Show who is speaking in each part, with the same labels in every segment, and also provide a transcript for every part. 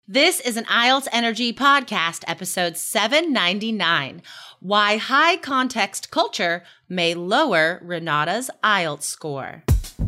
Speaker 1: This is an IELTS Energy podcast, episode 799, Why High Context Culture May Lower Renata's IELTS Score.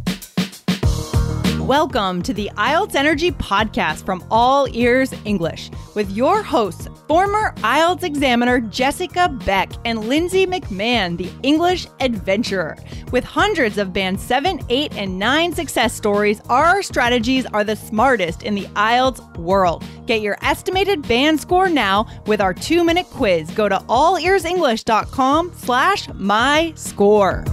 Speaker 2: Welcome to the IELTS Energy podcast from All Ears English with your hosts, former IELTS examiner Jessica Beck and Lindsay McMahon, the English adventurer. With hundreds of Band 7, 8, and 9 success stories, our strategies are the smartest in the IELTS world. Get your estimated band score now with our 2-minute quiz. Go to allearsenglish.com/myscore.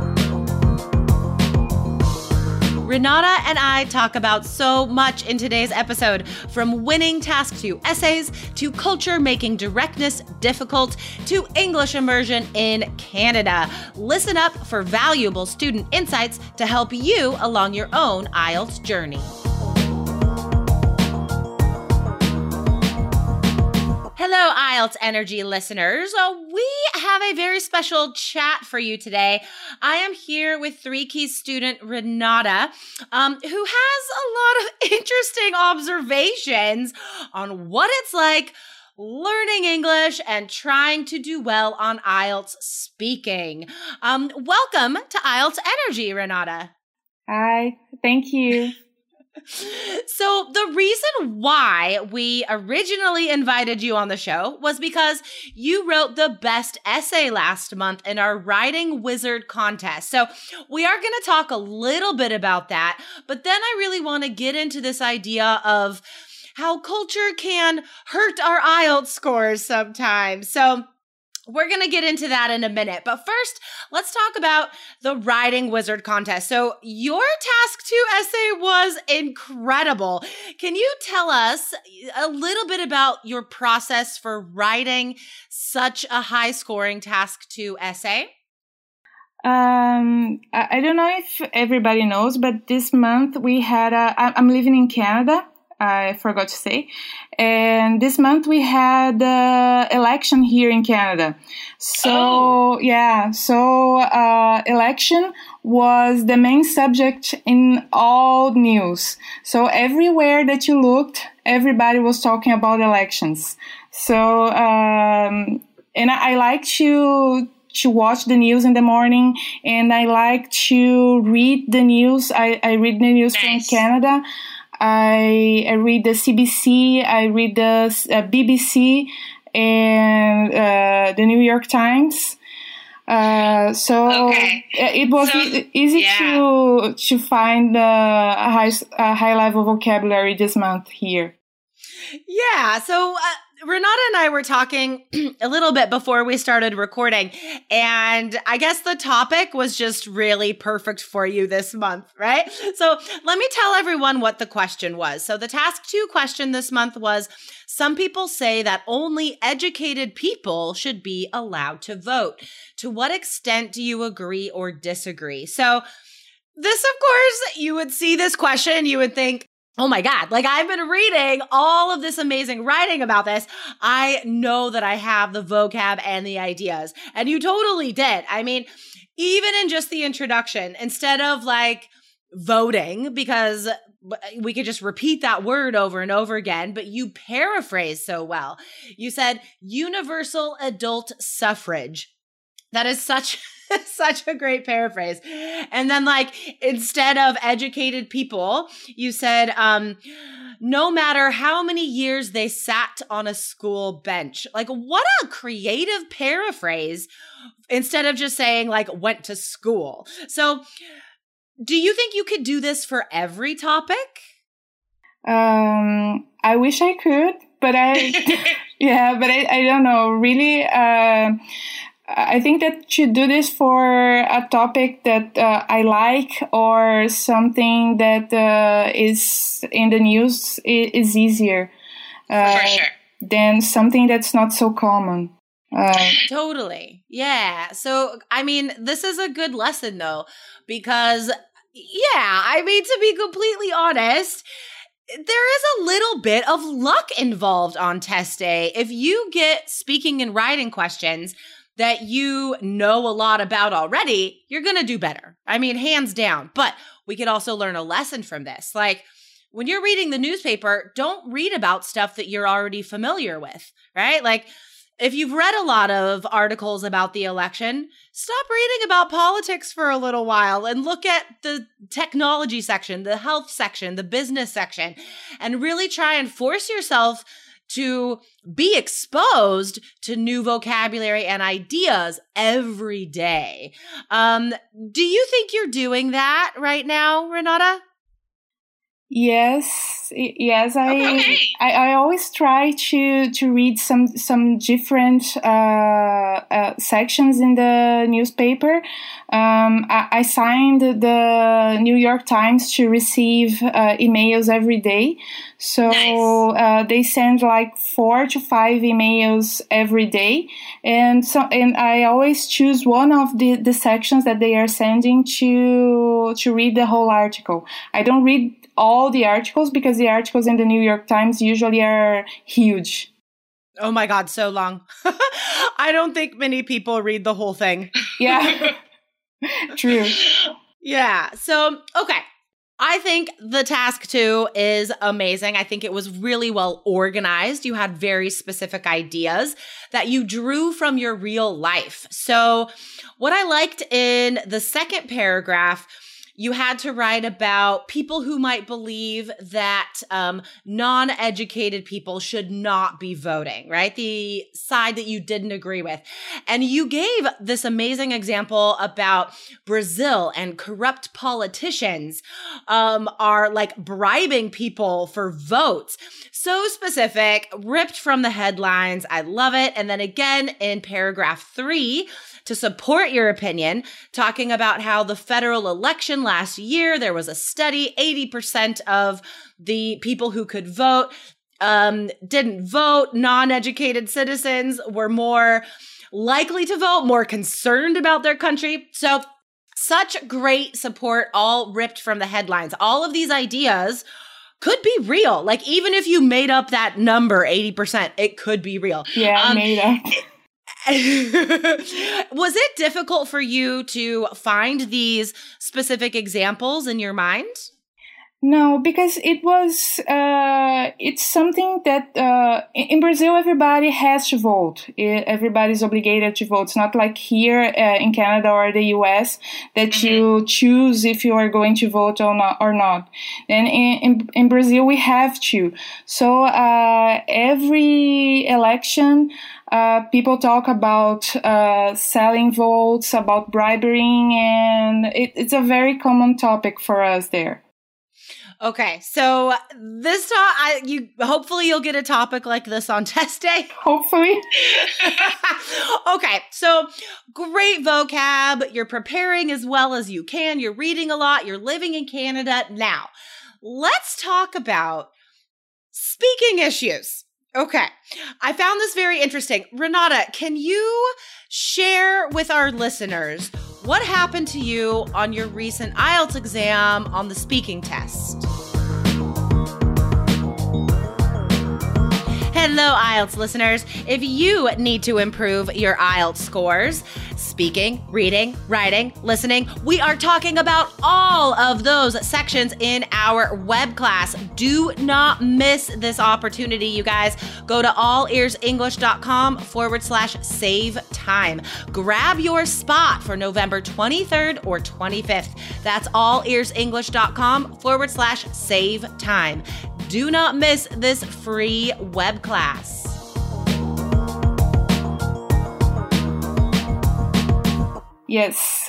Speaker 1: Renata and I talk about so much in today's episode, from winning Task 2 essays, to culture making directness difficult, to English immersion in Canada. Listen up for valuable student insights to help you along your own IELTS journey. Hello, IELTS Energy listeners. We have a very special chat for you today. I am here with 3 Keys student Renata, who has a lot of interesting observations on what it's like learning English and trying to do well on IELTS speaking. Welcome to IELTS Energy, Renata.
Speaker 3: Hi, thank you.
Speaker 1: So the reason why we originally invited you on the show was because you wrote the best essay last month in our Writing Wizard contest. So we are going to talk a little bit about that, but then I really want to get into this idea of how culture can hurt our IELTS scores sometimes. So we're going to get into that in a minute. But first, let's talk about the Writing Wizard contest. So your Task 2 essay was incredible. Can you tell us a little bit about your process for writing such a high-scoring Task 2 essay?
Speaker 3: I don't know if everybody knows, but this month we had I'm living in Canada. I forgot to say. And this month we had election here in Canada. So, election was the main subject in all news. So everywhere that you looked, everybody was talking about elections. So, and I like to watch the news in the morning, and I like to read the news. I read the news from Canada. I read the CBC, I read the BBC, and the New York Times. It was easy to find a high level vocabulary this month here.
Speaker 1: Yeah, so Renata and I were talking a little bit before we started recording, and I guess the topic was just really perfect for you this month, right? So let me tell everyone what the question was. So the Task 2 question this month was, some people say that only educated people should be allowed to vote. To what extent do you agree or disagree? So this, of course, you would see this question, you would think, oh my God, like I've been reading all of this amazing writing about this. I know that I have the vocab and the ideas. And you totally did. I mean, even in just the introduction, instead of like voting, because we could just repeat that word over and over again, but you paraphrased so well. You said universal adult suffrage. That is such a great paraphrase. And then like, instead of educated people, you said, no matter how many years they sat on a school bench. Like, what a creative paraphrase instead of just saying like went to school. So do you think you could do this for every topic?
Speaker 3: I wish I could, but I don't know. Really, I think that to do this for a topic that I like or something that is in the news is easier than something that's not so common.
Speaker 1: Totally. Yeah. So, I mean, this is a good lesson though, because to be completely honest, there is a little bit of luck involved on test day. If you get speaking and writing questions that you know a lot about already, you're going to do better. I mean, hands down. But we could also learn a lesson from this. Like, when you're reading the newspaper, don't read about stuff that you're already familiar with, right? Like, if you've read a lot of articles about the election, stop reading about politics for a little while and look at the technology section, the health section, the business section, and really try and force yourself to be exposed to new vocabulary and ideas every day. Do you think you're doing that right now, Renata?
Speaker 3: Yes. I always try to read some different sections in the newspaper. I signed the New York Times to receive emails every day. So nice. They send like 4 to 5 emails every day, and I always choose one of the sections that they are sending to read the whole article. I don't read all the articles because the articles in the New York Times usually are huge.
Speaker 1: Oh my God, so long. I don't think many people read the whole thing.
Speaker 3: Yeah, true.
Speaker 1: Yeah, so, okay. I think the task 2 is amazing. I think it was really well organized. You had very specific ideas that you drew from your real life. So what I liked in the second paragraph, you had to write about people who might believe that non-educated people should not be voting, right? The side that you didn't agree with. And you gave this amazing example about Brazil and corrupt politicians are like bribing people for votes. So specific, ripped from the headlines. I love it. And then again in paragraph 3, to support your opinion, talking about how the federal election last year, there was a study, 80% of the people who could vote didn't vote. Non-educated citizens were more likely to vote, more concerned about their country. So such great support, all ripped from the headlines. All of these ideas could be real. Like, even if you made up that number, 80%, it could be real.
Speaker 3: Yeah, I made up.
Speaker 1: Was it difficult for you to find these specific examples in your mind?
Speaker 3: No, because it was, it's something that, in Brazil, everybody has to vote. Everybody's obligated to vote. It's not like here in Canada or the US that you choose if you are going to vote or not. And in Brazil, we have to. So, every election, people talk about selling votes, about bribery, and it's a very common topic for us there.
Speaker 1: Okay, so this hopefully you'll get a topic like this on test day.
Speaker 3: Hopefully.
Speaker 1: Okay, so great vocab. You're preparing as well as you can. You're reading a lot. You're living in Canada. Now, let's talk about speaking issues. Okay, I found this very interesting. Renata, can you share with our listeners what happened to you on your recent IELTS exam on the speaking test? Hello, IELTS listeners. If you need to improve your IELTS scores, speaking, reading, writing, listening, we are talking about all of those sections in our web class. Do not miss this opportunity, you guys. Go to allearsenglish.com/save time. Grab your spot for November 23rd or 25th. That's allearsenglish.com/save time. Do not miss this free web class.
Speaker 3: Yes.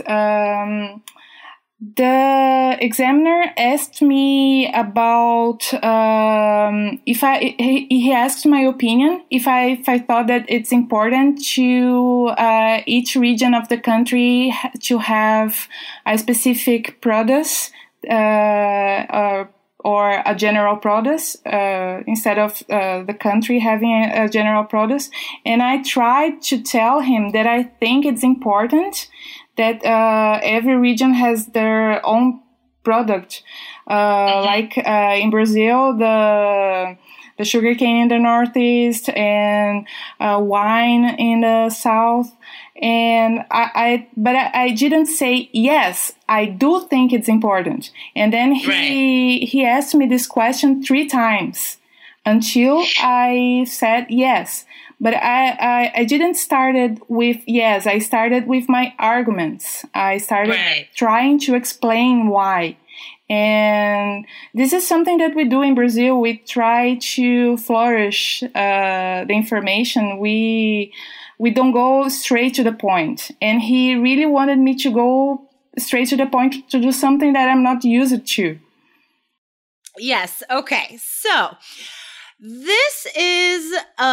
Speaker 3: The examiner asked me about he asked my opinion if I thought that it's important to each region of the country to have a specific product or a general product instead of the country having a general product. And I tried to tell him that I think it's important that every region has their own product. Like in Brazil, the sugarcane in the Northeast and wine in the South. And I didn't say, yes, I do think it's important. And then he asked me this question 3 times until I said yes. But I didn't start with yes. I started with my arguments. I started trying to explain why. And this is something that we do in Brazil. We try to flourish the information. We don't go straight to the point. And he really wanted me to go straight to the point, to do something that I'm not used to.
Speaker 1: Yes. Okay. So this is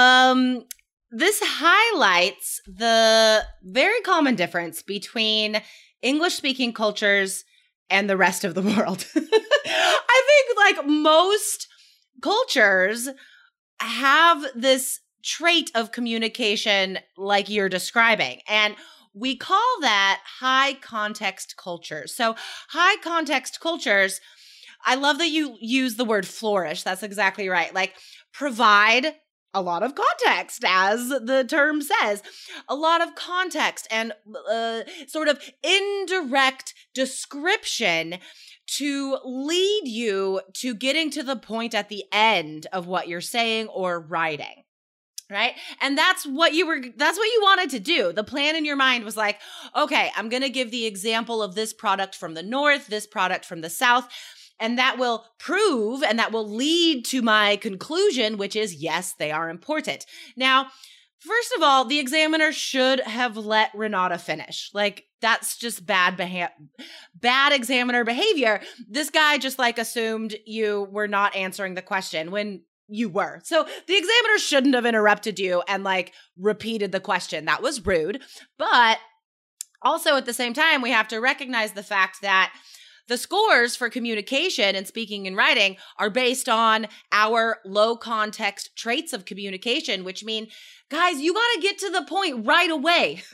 Speaker 1: this highlights the very common difference between English-speaking cultures and the rest of the world. I think like most cultures have this trait of communication like you're describing. And we call that high context cultures. So high context cultures, I love that you use the word flourish. That's exactly right. Like provide a lot of context, as the term says, a lot of context and sort of indirect description to lead you to getting to the point at the end of what you're saying or writing. Right? And that's what you wanted to do. The plan in your mind was like, okay, I'm going to give the example of this product from the North, this product from the South. And that will prove and that will lead to my conclusion, which is, yes, they are important. Now, first of all, the examiner should have let Renata finish. Like, that's just bad examiner behavior. This guy just like assumed you were not answering the question when you were. So the examiner shouldn't have interrupted you and like repeated the question. That was rude. But also at the same time, we have to recognize the fact that the scores for communication and speaking and writing are based on our low context traits of communication, which mean, guys, you got to get to the point right away.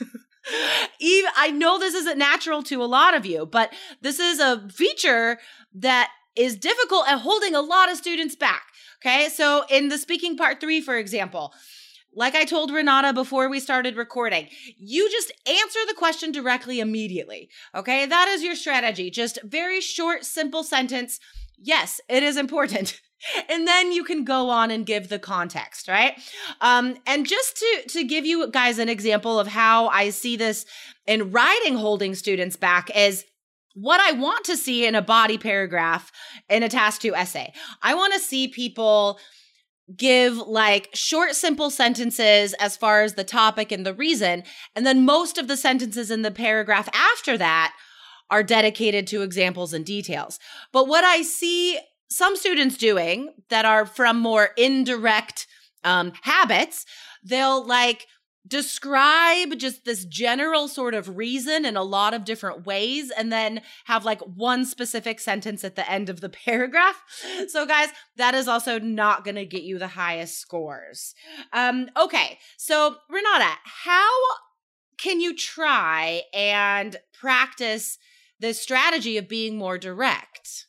Speaker 1: I know this isn't natural to a lot of you, but this is a feature that is difficult at holding a lot of students back. Okay, so in the speaking part 3, for example, like I told Renata before we started recording, you just answer the question directly immediately. Okay, that is your strategy. Just very short, simple sentence. Yes, it is important. And then you can go on and give the context, right? And just to give you guys an example of how I see this in writing holding students back is what I want to see in a body paragraph in a task 2 essay. I want to see people give like short, simple sentences as far as the topic and the reason. And then most of the sentences in the paragraph after that are dedicated to examples and details. But what I see some students doing that are from more indirect habits, they'll like describe just this general sort of reason in a lot of different ways and then have like one specific sentence at the end of the paragraph. So guys, that is also not going to get you the highest scores. Okay, so Renata, how can you try and practice this strategy of being more direct?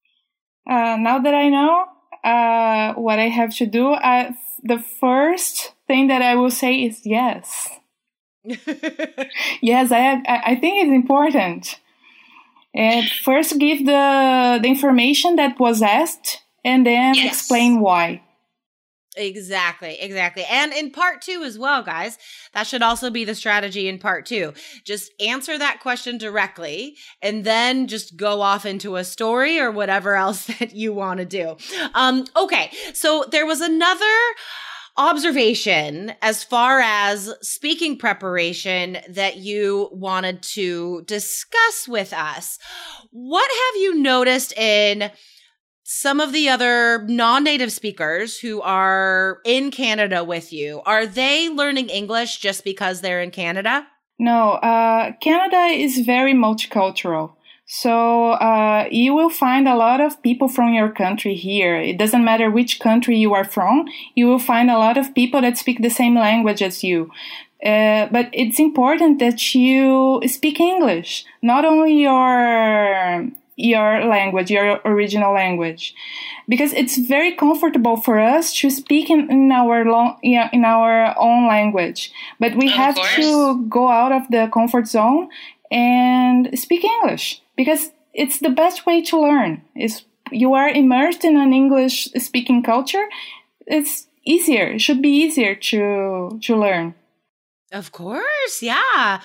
Speaker 3: Now that I know what I have to do, the first thing that I will say is yes. Yes, I think it's important. And first give the information that was asked and then explain why.
Speaker 1: Exactly. And in part 2 as well, guys, that should also be the strategy in part 2. Just answer that question directly and then just go off into a story or whatever else that you want to do. Okay, so there was another observation as far as speaking preparation that you wanted to discuss with us. What have you noticed in some of the other non-native speakers who are in Canada with you? Are they learning English just because they're in Canada?
Speaker 3: No, Canada is very multicultural. So you will find a lot of people from your country here. It doesn't matter which country you are from. You will find a lot of people that speak the same language as you. But it's important that you speak English, not only your language, your original language, because it's very comfortable for us to speak in our own language. But we have to go out of the comfort zone and speak English, because it's the best way to learn. You are immersed in an English-speaking culture. It's easier. It should be easier to learn.
Speaker 1: Of course, yeah.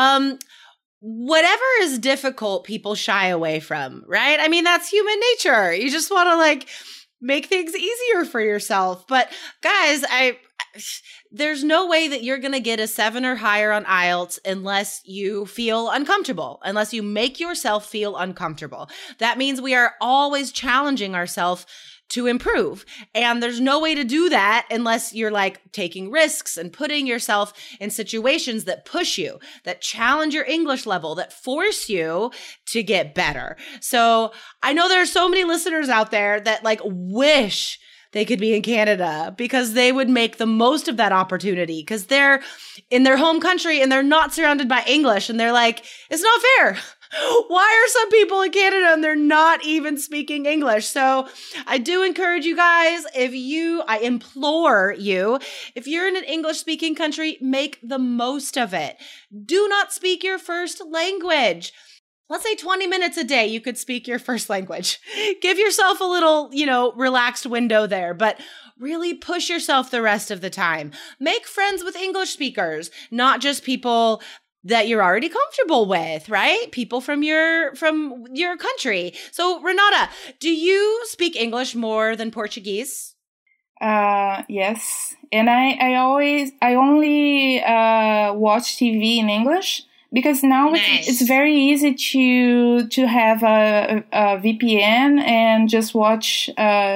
Speaker 1: Whatever is difficult, people shy away from, right? I mean, that's human nature. You just want to make things easier for yourself. But guys, there's no way that you're going to get a 7 or higher on IELTS unless you feel uncomfortable, unless you make yourself feel uncomfortable. That means we are always challenging ourselves to improve. And there's no way to do that unless you're taking risks and putting yourself in situations that push you, that challenge your English level, that force you to get better. So I know there are so many listeners out there that wish they could be in Canada because they would make the most of that opportunity because they're in their home country and they're not surrounded by English. And they're like, it's not fair. Why are some people in Canada and they're not even speaking English? So I do encourage you guys, I implore you, if you're in an English-speaking country, make the most of it. Do not speak your first language. Let's say 20 minutes a day, you could speak your first language. Give yourself a little, relaxed window there, but really push yourself the rest of the time. Make friends with English speakers, not just people that you're already comfortable with, right? People from your country. So Renata, do you speak English more than Portuguese?
Speaker 3: Yes. And I only watch TV in English because now it's very easy to have a VPN and just watch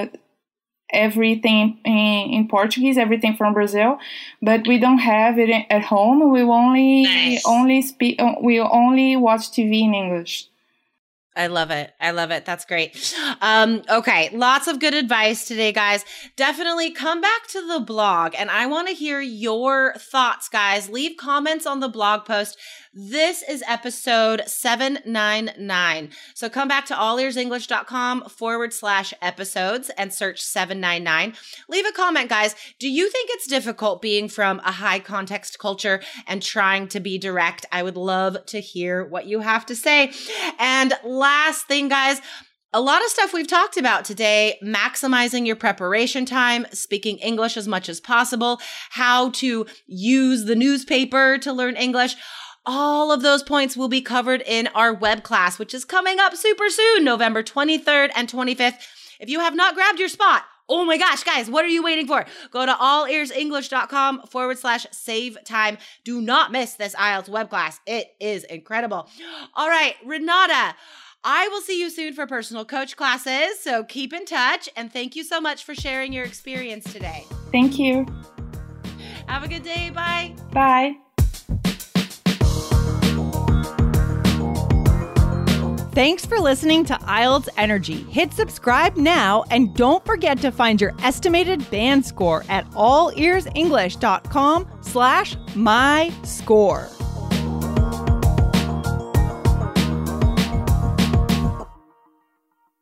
Speaker 3: everything in Portuguese, everything from Brazil, but we don't have it at home. We only watch TV in English.
Speaker 1: I love it. That's great. Okay. Lots of good advice today, guys. Definitely come back to the blog and I want to hear your thoughts, guys. Leave comments on the blog post. This is episode 799. So come back to allearsenglish.com/episodes and search 799. Leave a comment, guys. Do you think it's difficult being from a high context culture and trying to be direct? I would love to hear what you have to say. And last thing, guys, a lot of stuff we've talked about today, maximizing your preparation time, speaking English as much as possible, how to use the newspaper to learn English. All of those points will be covered in our web class, which is coming up super soon, November 23rd and 25th. If you have not grabbed your spot, oh my gosh, guys, what are you waiting for? Go to allearsenglish.com/save time. Do not miss this IELTS web class. It is incredible. All right, Renata, I will see you soon for personal coach classes. So keep in touch. And thank you so much for sharing your experience today.
Speaker 3: Thank you.
Speaker 1: Have a good day. Bye.
Speaker 3: Bye.
Speaker 2: Thanks for listening to IELTS Energy. Hit subscribe now and don't forget to find your estimated band score at allearsenglish.com/myscore.